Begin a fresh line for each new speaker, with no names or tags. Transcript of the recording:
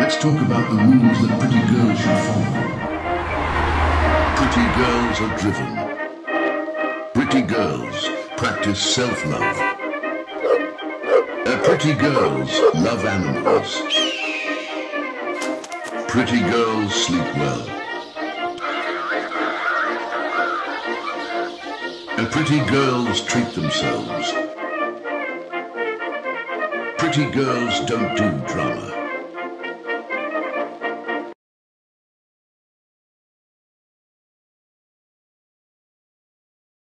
Let's talk about the rules that pretty girls should follow. Pretty girls are driven. Pretty girls practice self-love. Pretty girls love animals. Pretty girls sleep well. And pretty girls treat themselves. Pretty girls don't do drama.